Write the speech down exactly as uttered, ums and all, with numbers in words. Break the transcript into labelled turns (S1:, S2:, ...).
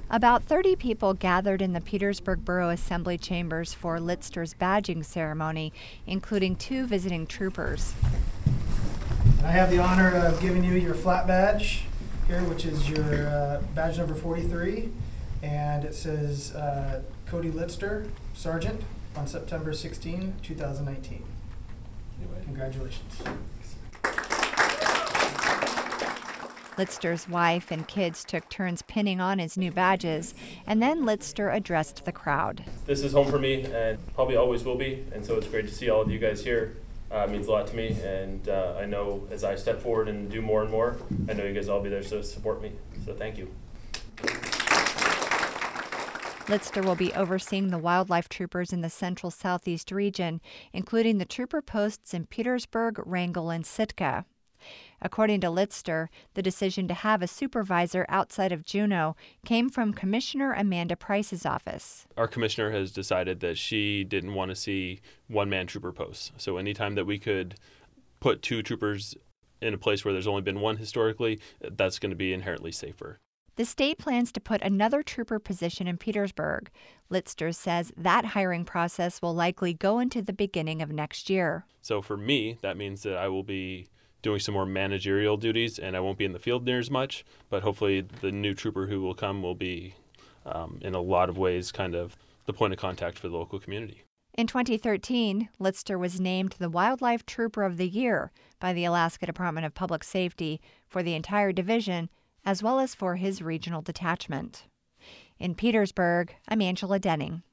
S1: About thirty people gathered in the Petersburg Borough Assembly chambers for Litzter's badging ceremony, including two visiting troopers.
S2: I have the honor of giving you your flat badge here, which is your uh, badge number forty-three, and it says uh, Cody Litzter, Sergeant, on September sixteenth, two thousand nineteen. Anyway, congratulations.
S1: Litzter's wife and kids took turns pinning on his new badges, and then Litzter addressed the crowd.
S3: This is home for me, and probably always will be, and so it's great to see all of you guys here. Uh, it means a lot to me, and uh, I know as I step forward and do more and more, I know you guys all be there to support me, so thank you.
S1: Litzter will be overseeing the wildlife troopers in the central southeast region, including the trooper posts in Petersburg, Wrangell, and Sitka. According to Litzter, the decision to have a supervisor outside of Juneau came from Commissioner Amanda Price's office.
S4: Our commissioner has decided that she didn't want to see one-man trooper posts. So anytime that we could put two troopers in a place where there's only been one historically, that's going to be inherently safer.
S1: The state plans to put another trooper position in Petersburg. Litzter says that hiring process will likely go into the beginning of next year.
S4: So for me, that means that I will be doing some more managerial duties, and I won't be in the field near as much, but hopefully the new trooper who will come will be, um, in a lot of ways, kind of the point of contact for the local community.
S1: In twenty thirteen, Litzter was named the Wildlife Trooper of the Year by the Alaska Department of Public Safety for the entire division, as well as for his regional detachment. In Petersburg, I'm Angela Denning.